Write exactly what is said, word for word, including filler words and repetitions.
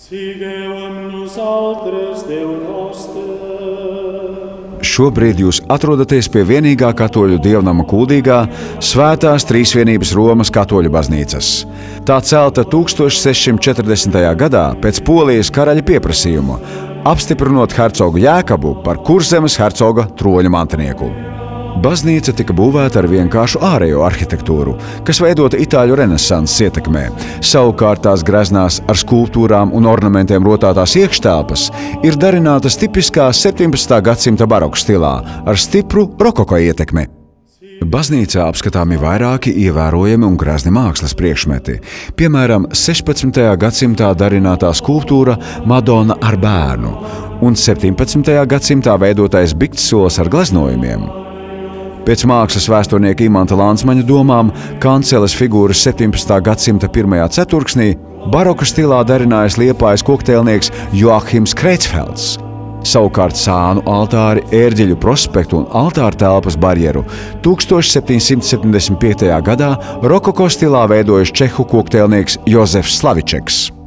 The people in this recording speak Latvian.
Šobrīd jūs atrodaties pie vienīgā katoļu dievnama Kuldīgā Svētās Trīsvienības Romas katoļu baznīcas. Tā celta tūkstoš sešsimt četrdesmitajā gadā pēc Polijas karaļa pieprasījuma, apstiprinot hercogu Jēkabu par Kurzemes hercoga troņa mantinieku. Baznīca tika būvēta ar vienkāršu ārējo arhitektūru, kas veidota itāļu renesanses ietekmē. Savukārt tās greznās ar skulptūrām un ornamentiem rotātās iekštelpas ir darinātas tipiskā septiņpadsmitā gadsimta baroka stilā ar stipru rokoko ietekmi. Baznīcā apskatāmi vairāki ievērojami un grezni mākslas priekšmeti. Piemēram, sešpadsmitajā gadsimtā darinātā skulptūra Madona ar bērnu un septiņpadsmitajā gadsimtā veidotais biktssols ar gleznojumiem. Pēc mākslas vēsturnieka Imanta Lansmaņa domām, kanceles figūras septiņpadsmitā gadsimta pirmajā ceturksnī baroka stilā darinājis Liepājas kokteilnieks Joahims Kreitsfelds. Savukārt sānu altāri, ērģeļu prospektu un altāra telpas barjeru tūkstoš septiņsimt septiņdesmit piektajā gadā rokoko stilā veidojis čehu kokteilnieks Jozefs Slavičeks.